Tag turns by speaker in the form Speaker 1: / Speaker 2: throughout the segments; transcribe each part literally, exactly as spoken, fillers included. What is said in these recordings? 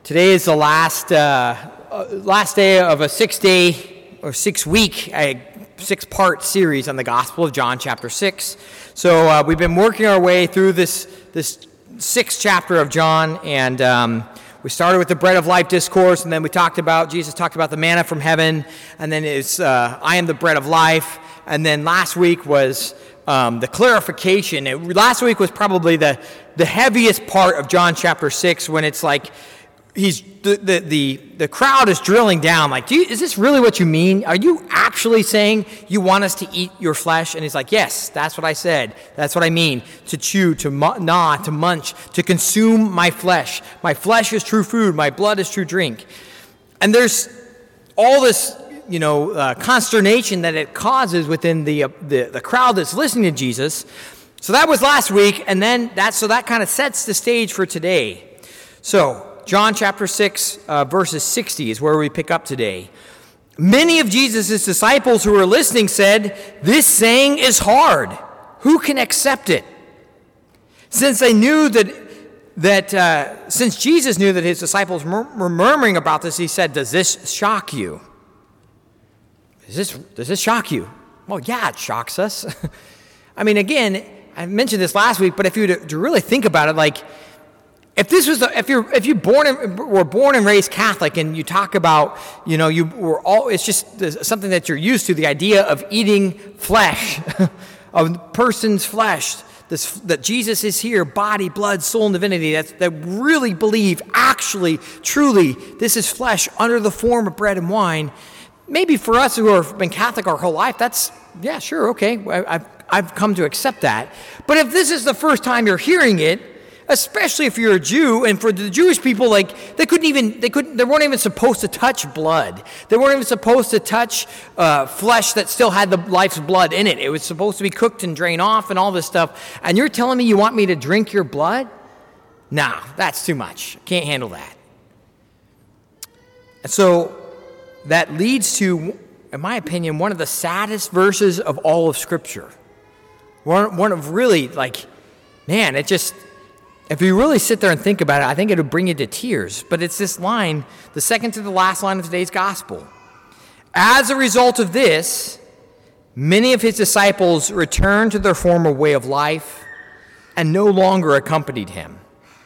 Speaker 1: Today is the last uh, uh, last day of a six-day or six-week, uh, six-part series on the Gospel of John, chapter six. So uh, we've been working our way through this this sixth chapter of John, and um, we started with the bread of life discourse, and then we talked about Jesus talked about the manna from heaven, and then it's uh, I am the bread of life, and then last week was um, the clarification. It, last week was probably the the heaviest part of John chapter six, when it's like he's the the the, the crowd is drilling down, like, do you, is this really what you mean? Are you actually saying you want us to eat your flesh? And he's like, yes, that's what I said. That's what I mean. To chew, to gnaw, to munch, to consume my flesh. My flesh is true food. My blood is true drink. And there's all this, you know, uh, consternation that it causes within the, uh, the the crowd that's listening to Jesus. So that was last week, and then that so that kind of sets the stage for today. So John chapter six, uh, verses sixty is where we pick up today. Many of Jesus' disciples who were listening said, "This saying is hard. Who can accept it?" Since they knew that, that uh, since Jesus knew that his disciples mur- were murmuring about this, he said, "Does this shock you?" Does this, does this shock you? Well, yeah, it shocks us. I mean, again, I mentioned this last week, but if you were to, to really think about it, like, If this was, the, if you're, if you born and, were born and raised Catholic, and you talk about, you know, you were all, it's just something that you're used to, the idea of eating flesh, of person's flesh, this, that Jesus is here, body, blood, soul, and divinity, that, that really believe, actually, truly, this is flesh under the form of bread and wine. Maybe for us who have been Catholic our whole life, that's, yeah, sure, okay, I, I've, I've come to accept that. But if this is the first time you're hearing it, especially if you're a Jew, and for the Jewish people, like, they couldn't even, they couldn't, they weren't even supposed to touch blood. They weren't even supposed to touch uh, flesh that still had the life's blood in it. It was supposed to be cooked and drained off and all this stuff. And you're telling me you want me to drink your blood? Nah, that's too much. Can't handle that. And so that leads to, in my opinion, one of the saddest verses of all of Scripture. One, one of really, like, man, it just, if you really sit there and think about it, I think it would bring you to tears. But it's this line, the second to the last line of today's gospel. As a result of this, many of his disciples returned to their former way of life and no longer accompanied him.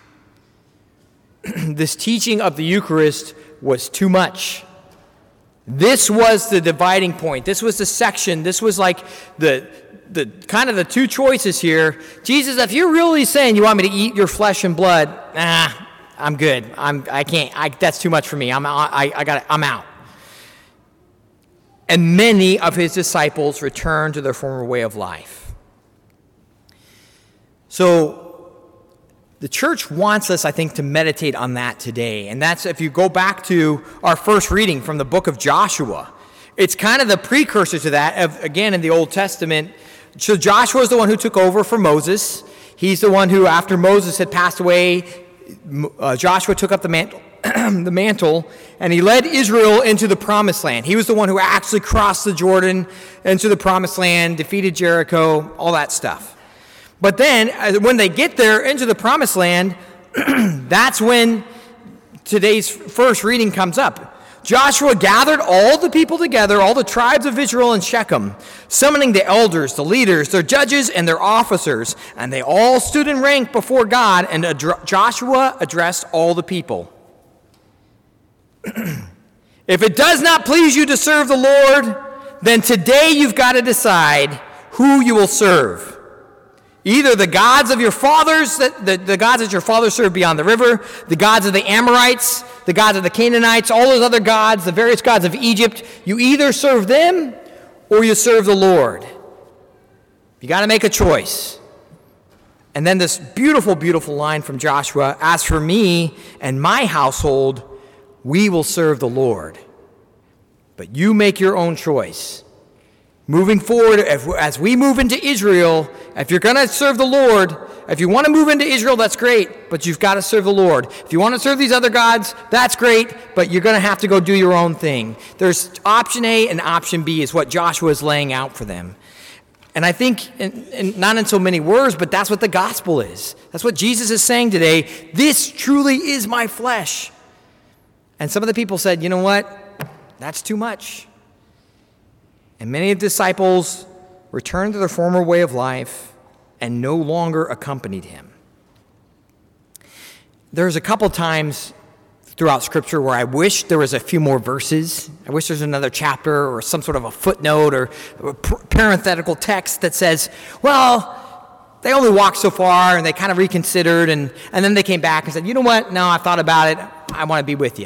Speaker 1: This teaching of the Eucharist was too much. This was the dividing point. This was the section. This was like the the kind of the two choices here. Jesus, if you're really saying you want me to eat your flesh and blood, nah, I'm good. I'm I can't. I, that's too much for me. I'm I I got I'm out. And many of his disciples returned to their former way of life. So the church wants us, I think, to meditate on that today. And that's, if you go back to our first reading from the book of Joshua, it's kind of the precursor to that, of, again, in the Old Testament. So Joshua is the one who took over for Moses. He's the one who, after Moses had passed away, uh, Joshua took up the mantle, the mantle, and he led Israel into the Promised Land. He was the one who actually crossed the Jordan into the Promised Land, defeated Jericho, all that stuff. But then, when they get there into the Promised Land, that's when today's first reading comes up. Joshua gathered all the people together, all the tribes of Israel in Shechem, summoning the elders, the leaders, their judges, and their officers. And they all stood in rank before God, and ad- Joshua addressed all the people. If it does not please you to serve the Lord, then today you've got to decide who you will serve. Either the gods of your fathers, the, the, the gods that your fathers served beyond the river, the gods of the Amorites, the gods of the Canaanites, all those other gods, the various gods of Egypt. You either serve them or you serve the Lord. You got to make a choice. And then this beautiful, beautiful line from Joshua, as for me and my household, we will serve the Lord. But you make your own choice. Moving forward, if, as we move into Israel, if you're going to serve the Lord, if you want to move into Israel, that's great, but you've got to serve the Lord. If you want to serve these other gods, that's great, but you're going to have to go do your own thing. There's option A and option B is what Joshua is laying out for them. And I think, and, and not in so many words, but that's what the gospel is. That's what Jesus is saying today. This truly is my flesh. And some of the people said, you know what? That's too much. And many of the disciples returned to their former way of life and no longer accompanied him. There's a couple times throughout Scripture where I wish there was a few more verses. I wish there's another chapter or some sort of a footnote or a parenthetical text that says, well, they only walked so far and they kind of reconsidered and, and then they came back and said, you know what? No, I thought about it. I want to be with you.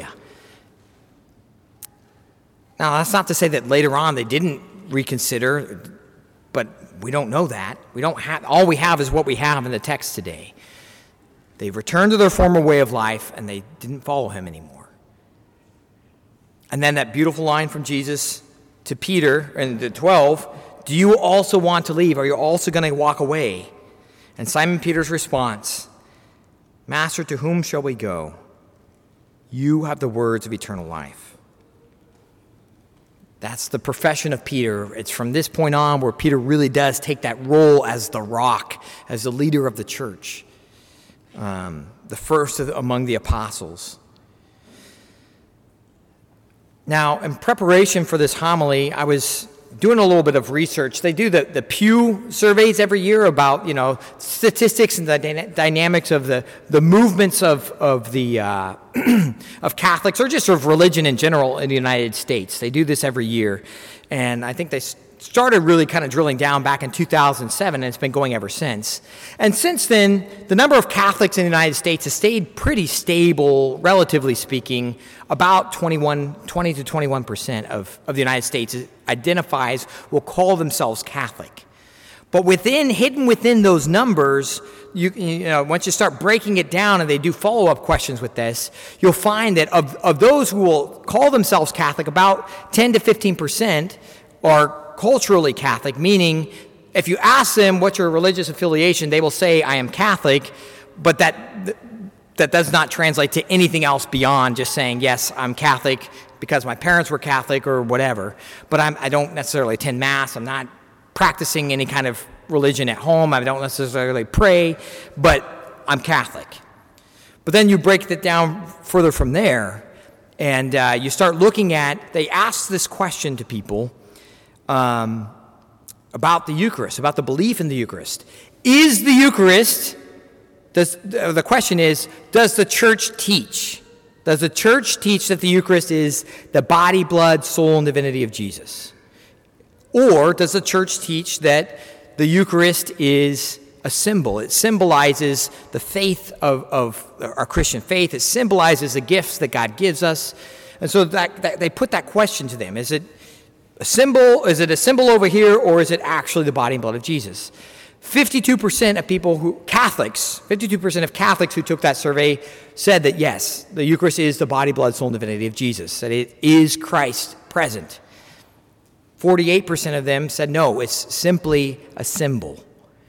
Speaker 1: Now, that's not to say that later on they didn't reconsider, but we don't know that. We don't have, all we have is what we have in the text today. They returned to their former way of life, and they didn't follow him anymore. And then that beautiful line from Jesus to Peter and the twelve, do you also want to leave? Are you also going to walk away? And Simon Peter's response, Master, to whom shall we go? You have the words of eternal life. That's the profession of Peter. It's from this point on where Peter really does take that role as the rock, as the leader of the church. Um, the first of the, among the apostles. Now, in preparation for this homily, I was doing a little bit of research. They do the, the Pew surveys every year about, you know, statistics and the dyna- dynamics of the, the movements of, of the uh, of Catholics or just of religion in general in the United States. They do this every year. And I think they started really kind of drilling down back in two thousand seven, and it's been going ever since. And since then, the number of Catholics in the United States has stayed pretty stable, relatively speaking. About twenty-one, twenty to twenty-one percent of, of the United States identifies, will call themselves Catholic. But within, hidden within those numbers, you, you know, once you start breaking it down and they do follow-up questions with this, you'll find that of, of those who will call themselves Catholic, about ten to fifteen percent are culturally Catholic, meaning if you ask them what's your religious affiliation, they will say, I am Catholic, but that that does not translate to anything else beyond just saying, yes, I'm Catholic because my parents were Catholic or whatever, but I'm, I don't necessarily attend Mass, I'm not practicing any kind of religion at home, I don't necessarily pray, but I'm Catholic. But then you break it down further from there, and uh, you start looking at, they ask this question to people, Um, about the Eucharist, about the belief in the Eucharist. Is the Eucharist, does, uh, the question is, does the church teach? Does the church teach that the Eucharist is the body, blood, soul, and divinity of Jesus? Or does the church teach that the Eucharist is a symbol? It symbolizes the faith of, of our Christian faith. It symbolizes the gifts that God gives us. And so that, that they put that question to them. Is it a symbol? Is it a symbol over here, or is it actually the body and blood of Jesus? fifty-two percent of people who, Catholics, fifty-two percent of Catholics who took that survey said that yes, the Eucharist is the body, blood, soul, and divinity of Jesus, that it is Christ present. forty-eight percent of them said no, it's simply a symbol.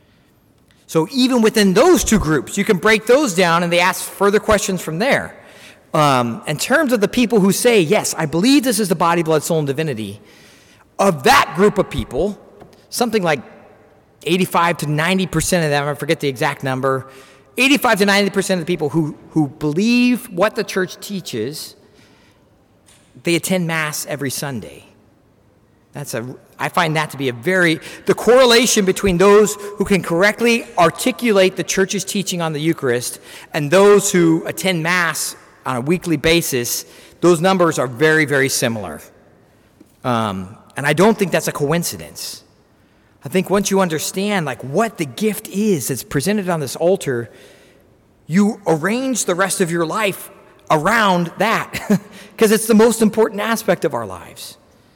Speaker 1: So even within those two groups, you can break those down, and they ask further questions from there. Um, in terms of the people who say, yes, I believe this is the body, blood, soul, and divinity, of that group of people, something like eighty-five to ninety percent of them, I forget the exact number, eighty-five to ninety percent of the people who, who believe what the church teaches, they attend Mass every Sunday. That's a, I find that to be a very, the correlation between those who can correctly articulate the church's teaching on the Eucharist and those who attend Mass on a weekly basis, those numbers are very, very similar. Um, and I don't think that's a coincidence. I think once you understand like what the gift is that's presented on this altar, you arrange the rest of your life around that because it's the most important aspect of our lives.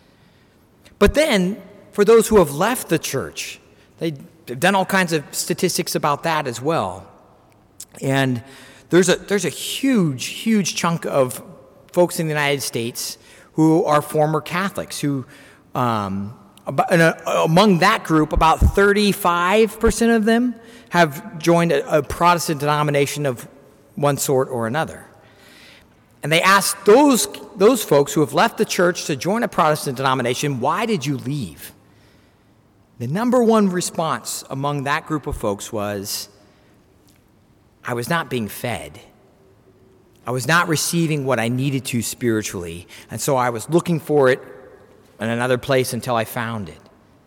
Speaker 1: But then, for those who have left the church, they've done all kinds of statistics about that as well. And there's a there's a huge, huge chunk of folks in the United States who are former Catholics, who, um, and among that group, about thirty-five percent of them have joined a, a Protestant denomination of one sort or another. And they asked those, those folks who have left the church to join a Protestant denomination, why did you leave? The number one response among that group of folks was, I was not being fed. I was not receiving what I needed to spiritually, and so I was looking for it in another place until I found it.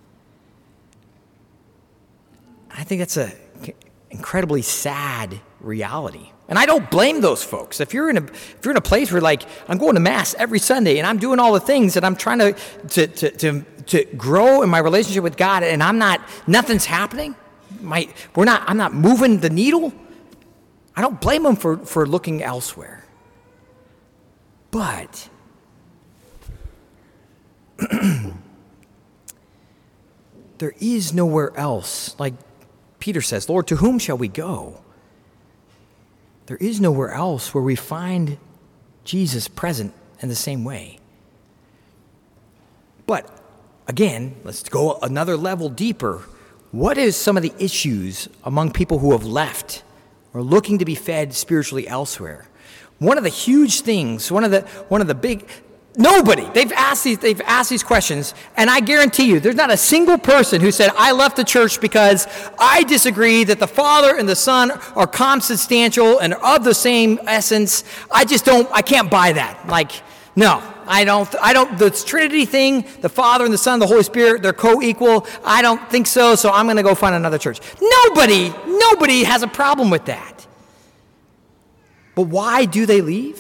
Speaker 1: I think that's an incredibly sad reality. And I don't blame those folks. If you're in a if you're in a place where, like, I'm going to Mass every Sunday and I'm doing all the things and I'm trying to to to to, to grow in my relationship with God, and I'm not nothing's happening, my we're not I'm not moving the needle, I don't blame them for, for looking elsewhere. But there is nowhere else. Like Peter says, Lord, to whom shall we go? There is nowhere else where we find Jesus present in the same way. But again, let's go another level deeper. What is some of the issues among people who have left or looking to be fed spiritually elsewhere? One of the huge things, one of the one of the big Nobody. They've asked these, they've asked these questions, and I guarantee you, there's not a single person who said, I left the church because I disagree that the Father and the Son are consubstantial and of the same essence. I just don't, I can't buy that. Like, no, I don't, I don't, the Trinity thing, the Father and the Son and the Holy Spirit, they're co-equal. I don't think so, so I'm going to go find another church. Nobody, nobody has a problem with that. But why do they leave?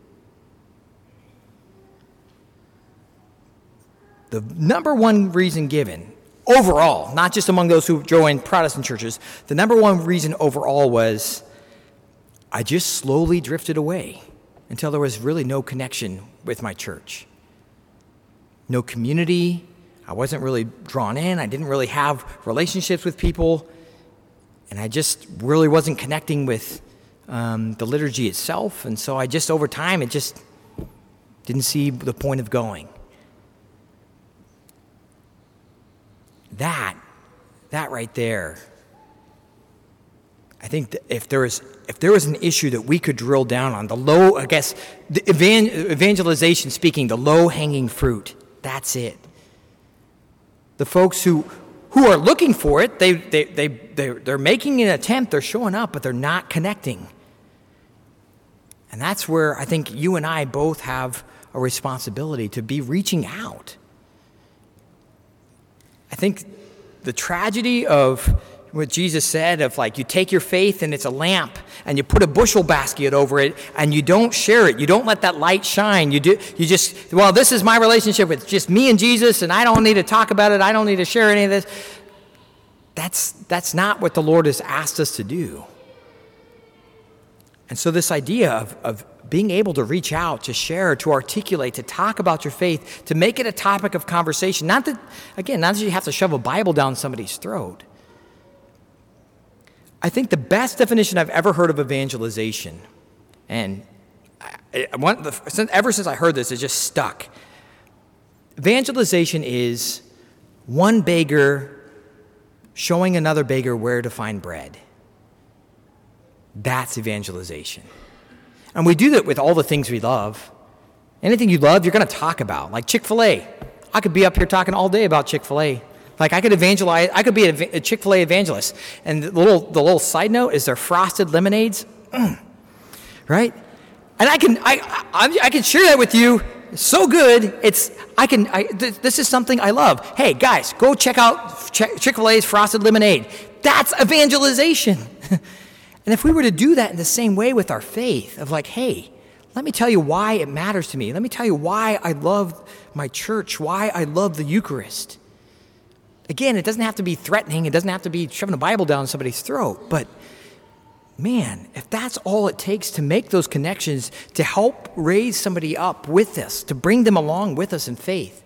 Speaker 1: The number one reason given overall, not just among those who joined Protestant churches, the number one reason overall was, I just slowly drifted away until there was really no connection with my church. No community. I wasn't really drawn in. I didn't really have relationships with people. And I just really wasn't connecting with um, the liturgy itself. And so I just, over time, it just didn't see the point of going. That, that right there, I think that if there was if there was an issue that we could drill down on, the low, I guess, the evangelization speaking, the low-hanging fruit, that's it. The folks who who are looking for it, they they they they're, they're making an attempt, they're showing up, but they're not connecting. And that's where I think you and I both have a responsibility to be reaching out. I think the tragedy of what Jesus said of, like, you take your faith and it's a lamp and you put a bushel basket over it and you don't share it. You don't let that light shine. You do. You just, well, this is my relationship with just me and Jesus and I don't need to talk about it. I don't need to share any of this. That's, that's not what the Lord has asked us to do. And so this idea of, of being able to reach out, to share, to articulate, to talk about your faith, to make it a topic of conversation. Not that, again, not that you have to shove a Bible down somebody's throat. I think the best definition I've ever heard of evangelization, and I, I want the, ever since I heard this, it just stuck. Evangelization is one beggar showing another beggar where to find bread. That's evangelization. And we do that with all the things we love. Anything you love, you're going to talk about. Like Chick-fil-A. I could be up here talking all day about Chick-fil-A. Like I could evangelize, I could be a, a Chick-fil-A evangelist. And the little, the little side note is their frosted lemonades. Mm. Right? And I can, I, I, I can share that with you. It's so good. It's, I can, I, th- this is something I love. Hey, guys, go check out Ch- Chick-fil-A's frosted lemonade. That's evangelization. And if we were to do that in the same way with our faith, of like, hey, let me tell you why it matters to me. Let me tell you why I love my church, why I love the Eucharist. Again, it doesn't have to be threatening. It doesn't have to be shoving a Bible down somebody's throat. But, man, if that's all it takes to make those connections, to help raise somebody up with us, to bring them along with us in faith.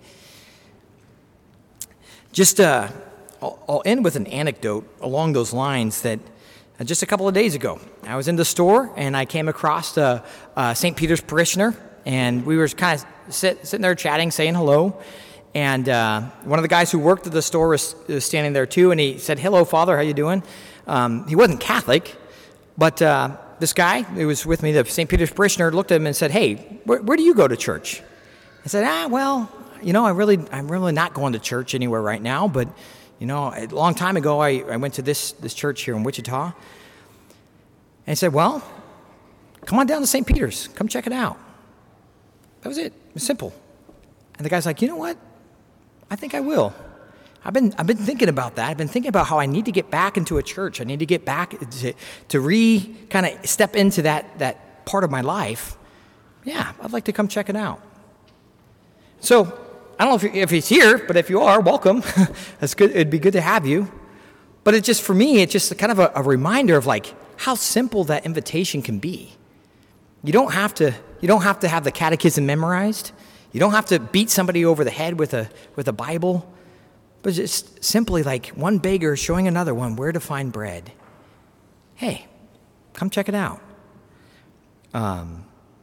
Speaker 1: Just, uh, I'll, I'll end with an anecdote along those lines that just a couple of days ago, I was in the store and I came across a, a Saint Peter's parishioner, and we were kind of sit, sitting there chatting, saying hello. And uh, one of the guys who worked at the store was, was standing there too, and he said, "Hello, Father, how you doing?" Um, he wasn't Catholic, but uh, this guy who was with me, the Saint Peter's parishioner, looked at him and said, "Hey, where, where do you go to church?" I said, "Ah, well, you know, I really, I'm really not going to church anywhere right now, but." You know, a long time ago, I, I went to this, this church here in Wichita. And he said, well, come on down to Saint Peter's. Come check it out. That was it. It was simple. And the guy's like, you know what? I think I will. I've been I've been thinking about that. I've been thinking about how I need to get back into a church. I need to get back to, to re kind of step into that that part of my life. Yeah, I'd like to come check it out. So I don't know if, if he's here, but if you are, welcome. That's good. It'd be good to have you. But it just, for me, it's just kind of a, a reminder of like how simple that invitation can be. You don't have to you don't have to have the catechism memorized. You don't have to beat somebody over the head with a with a Bible. But just simply like one beggar showing another one where to find bread. Hey, come check it out. Um,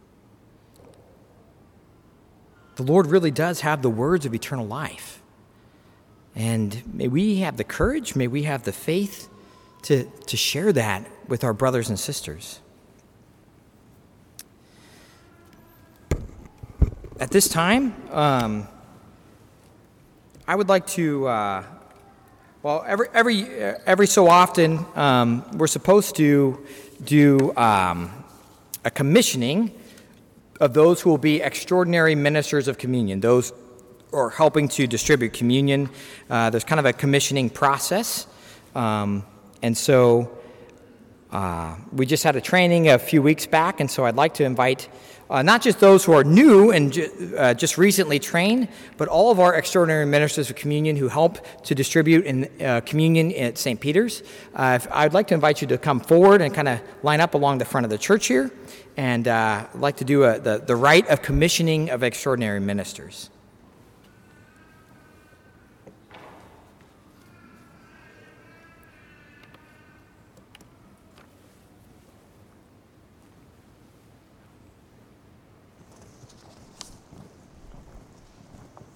Speaker 1: the Lord really does have the words of eternal life. And may we have the courage, may we have the faith to, to share that with our brothers and sisters. At this time, um, I would like to, uh, well, every every every so often, um, we're supposed to do um, a commissioning of those who will be extraordinary ministers of communion, those who are helping to distribute communion. Uh, there's kind of a commissioning process, um, and so uh, we just had a training a few weeks back, and so I'd like to invite Uh, not just those who are new and ju- uh, just recently trained, but all of our extraordinary ministers of communion who help to distribute in uh, communion at Saint Peter's. Uh, if, I'd like to invite you to come forward and kind of line up along the front of the church here, and uh, I'd like to do a, the, the rite of commissioning of extraordinary ministers.